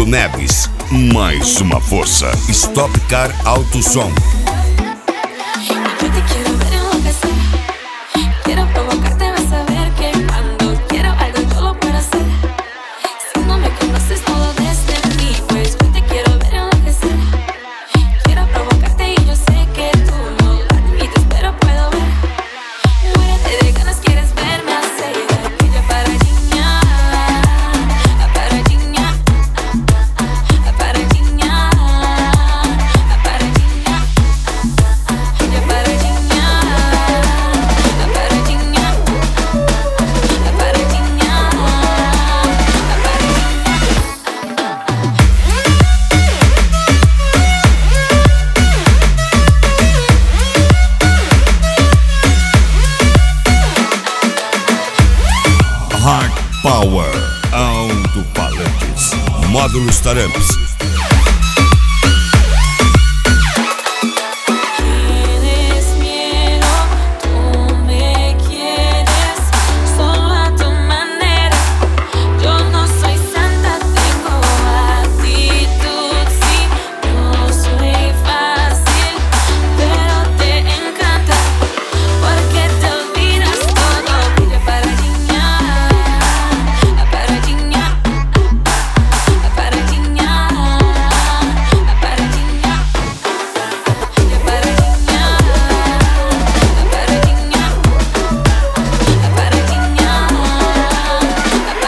Neves. Mais uma força. Stop Car Auto Som. Yo te quiero ver enloquecer. Quiero provocarte, vas a ver que cuando quiero algo yo lo puedo hacer. Si no me conoces todo desde mí, pues yo te quiero ver enloquecer. Quiero provocarte y yo sé que tú no lo admites, pero puedo ver. Muérete de ganas, quieres verme hacer aquella paradinha, a paradinha, a paradinha, a paradinha. A paradinha, a paradinha, a paradinha, a Hard Power. Alto-falantes. Módulos Taramps. Tienes miedo, tú me quieres, solo a tu manera. Yo no soy santa, tengo actitud, sí. No soy fácil, pero te encanta, porque te olvidas todo. Pide paradinha, a paradinha, a paradinha, a paradinha. A paradinha, a paradinha, a paradinha, a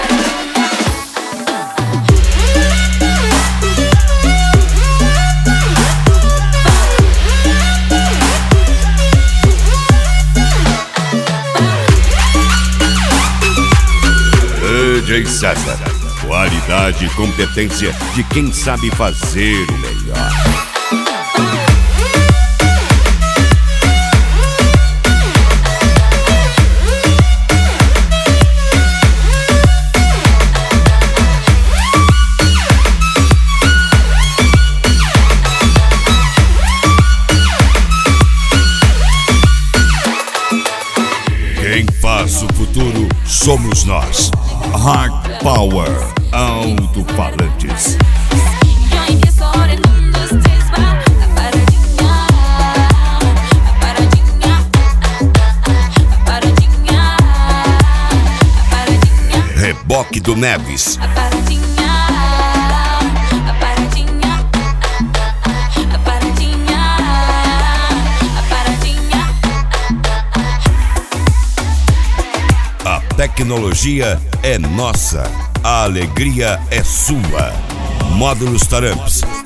DJ César. Qualidade e competência de quem sabe fazer o melhor. Quem faz o futuro somos nós. Hard Power. Alto-falantes. Yo empiezo ahora en 1, 2, 3, va. A paradinha, a paradinha, a paradinha, a paradinha. Reboque do Neves. A paradinha, a paradinha, a paradinha, a paradinha. A tecnologia é nossa. A alegria é sua. Módulos Taramps.